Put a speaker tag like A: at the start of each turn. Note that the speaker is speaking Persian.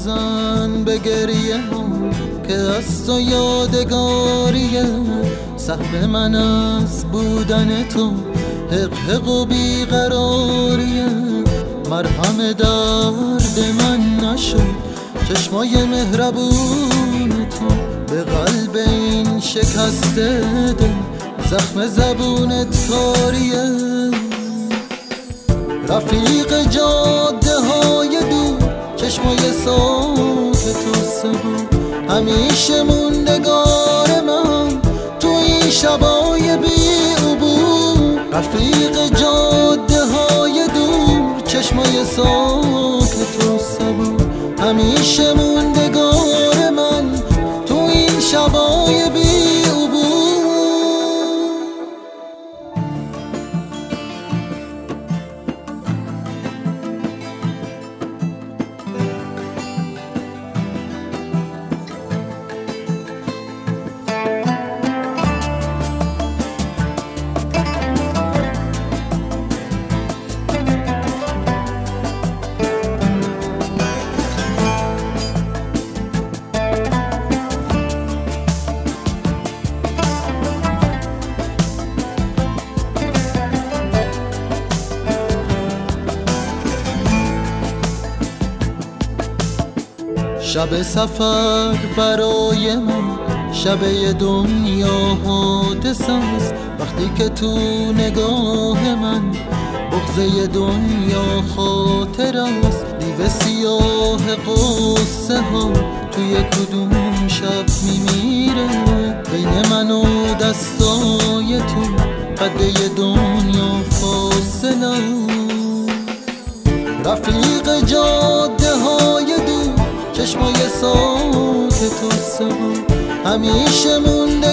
A: بزن به گریه ها که از تو یادگاریه. سهم من از بودن تو حق و بیقراریه. مرهم درد من نشد چشمای مهربون تو به قلب این شکسته دل زخم زبونت کاریه. رفیق جاده های دور چشمای ساک تو سبو همیشه موندگار من تو این شبای بی عبور. رفیق جاده های دور چشمای ساک تو سبو همیشه موندگار من تو این شبای بی عبور. شب سفر برای من شب دنیا حادث است. وقتی که تو نگاه من بغضه دنیا خاطر است. دیو سیاه قصه ها توی کدوم شب میمیره بین من و دستای تو قده دنیا فاصله. رفیق جاده های دور چشمای ساک تو سبو همیشه مونده